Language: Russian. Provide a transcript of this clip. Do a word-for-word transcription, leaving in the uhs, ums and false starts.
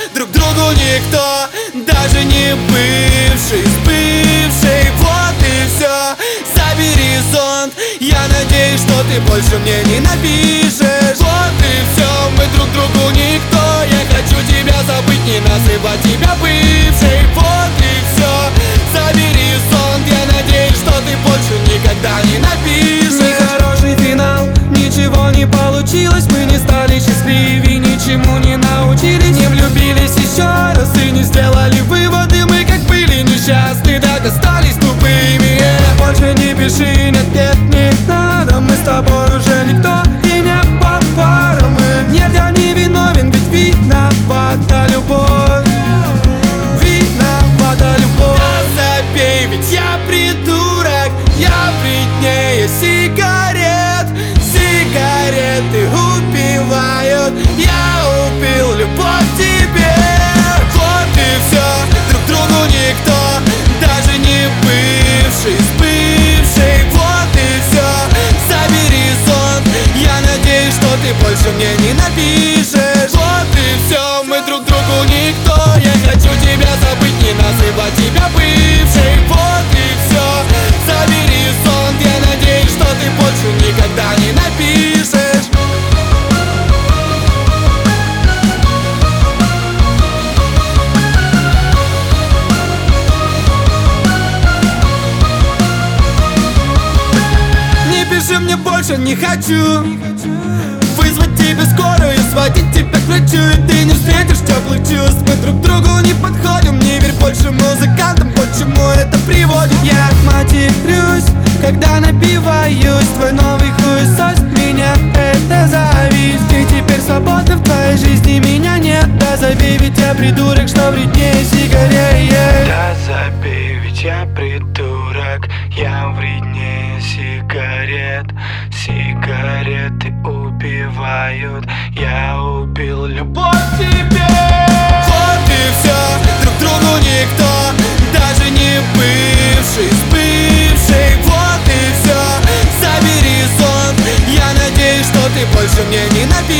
друг другу никто, даже не бывший с бывшей. Вот и все, забери зонт. Я надеюсь, что ты больше мне не напишешь. Вот и все, мы друг другу никто. Я хочу тебя забыть, не называть тебя бывшей. Вот и все, забери зонт. Я надеюсь, что ты больше никогда не напишешь. Нехороший финал, ничего не получилось. Мы не стали счастливее, ничему не научились. Не влюбились еще раз и не сделали выводы. Мы как были несчастны, так остались тупыми. Больше не пиши, нет, нет, не надо. Мы с тобой уже никто и не по парам. Нет, я не виновен, ведь виновата любовь. Виновата любовь. Да забей, ведь я придурок. Я вреднее сигарет. Сигареты убивают. Я убил любовь к тебе. Вот и все, друг другу никто, даже не бывший с бывшей. Вот и все, забери зонт. Я надеюсь, что ты больше мне не напишешь. Вот и все, мы друг другу никто. Я хочу тебя забыть, не называть тебя бывшей. Вот и все, забери зонт. Я надеюсь, что ты больше никогда не напишешь. Не пиши мне больше, не хочу вызвать тебе скорую, сводить тебя к врачу. И ты не встретишь теплых чувств. Мы друг другу не подходим. Не верь больше музыкантам, почему это приводит. Я матерюсь, когда напиваюсь. Твой новый хуесос, меня это зависть. Ты теперь свободна, в твоей жизни меня нет. Да забей, ведь я придурок, что вреднее сигарет. Да забей, ведь я придурок. Я вреднее сигарет. Сигареты убивают. Я убил любовь к тебе. Вот и все, друг другу никто, даже не бывший с бывшей. Вот и все, забери зонт. Я надеюсь, что ты больше мне не напишешь.